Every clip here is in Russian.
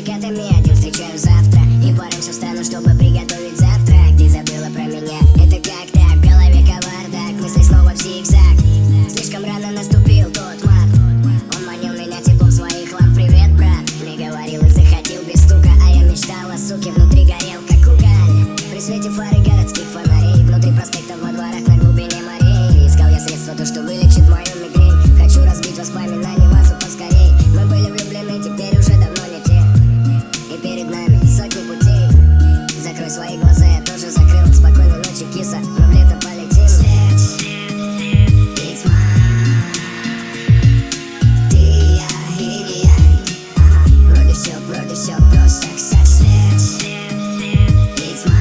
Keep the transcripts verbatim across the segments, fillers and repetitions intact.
закатами один встречаю завтра. И боремся встану, чтобы приготовить завтрак. Ты забыла про меня, это как так? В голове кавардак, мысли снова в зигзаг. Слишком рано наступил тот март. Он манил меня теплом своих ламп. Привет, брат, мне говорил и заходил без стука. А я мечтала, суки, внутри горел как уголь. При свете фары городских фонарей, внутри проспектов, во дворах, на глубине морей. Искал я средства, то, что вылечит мою мигрень. Хочу разбить воспоминания вазу поскорей. Мы были влюблены, теперь уже давно не те. И перед нами сотни путей. Закрой свои глаза, я тоже закрыл. Спокойной ночи, киса, мы в лето полетим. Свет и тьма, ты, я и не я. Ага, вроде все, вроде все просто, кстати. Свет и тьма,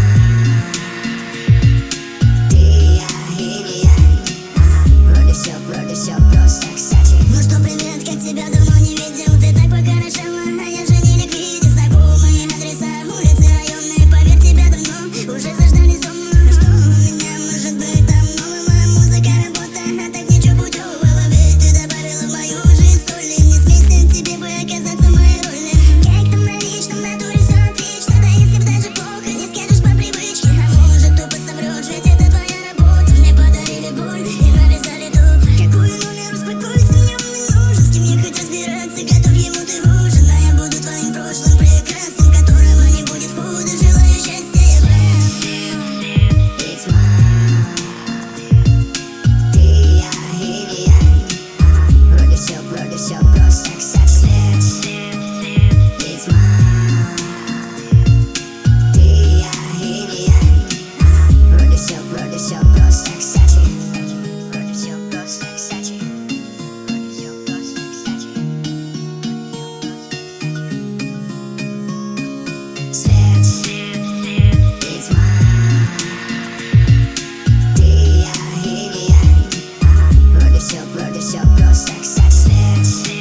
ты, я и не я. Ага, вроде все, вроде все просто, кстати. Ну что, привет, как тебя давно не видел. Ты так похорошела, а я же не видел. Знакомые адреса, улицы районные. Поверь, тебя давно уже заждались дома. Что у меня может быть там нового? Музыка, работа, а так ничего путевого. Ведь ты добавила в мою жизнь соли. Не смейся, тебе бы оказаться в моей роли. Как там на личном, в натуре все отлично. Да если б даже плохо, не скажешь по привычке. А может, тупо соврешь, ведь это твоя работа. Мне подарили боль и навязали тур. Какой номер, успокойся, мне он не нужен. С кем я хочу сбираться, готов ему ты ужин. А я буду твоим прошлым прекрасным, которого не будет худо. Желаю счастья и И тьма, ты, я и не я. Ага, вроде все, вроде все просто, кстати. Свет и тьма, ты, я и не я. Ага, вроде все, вроде все просто, кстати. Вроде все просто, кстати. Вроде все просто, кстати. Свет и тьма, ты, я и не я. Ага, вроде все, вроде все просто, кстати. Свет